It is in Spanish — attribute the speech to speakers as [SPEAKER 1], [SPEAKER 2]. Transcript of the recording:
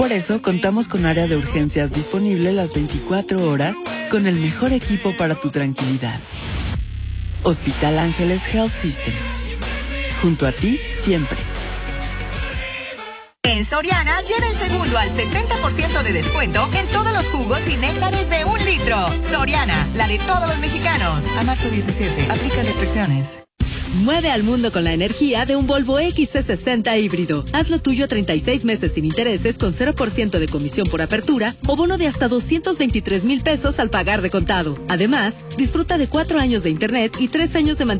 [SPEAKER 1] Por eso contamos con área de urgencias disponible las 24 horas con el mejor equipo para tu tranquilidad. Hospital Ángeles Health System. Junto a ti siempre.
[SPEAKER 2] En Soriana, lleva el segundo al 70% de descuento en todos los jugos y néctares de 1 litro. Soriana, la de todos los mexicanos. A marzo 17, aplica restricciones.
[SPEAKER 3] Mueve al mundo con la energía de un Volvo XC60 híbrido. Hazlo tuyo a 36 meses sin intereses con 0% de comisión por apertura o bono de hasta 223,000 pesos al pagar de contado. Además, disfruta de 4 años de internet y 3 años de mantenimiento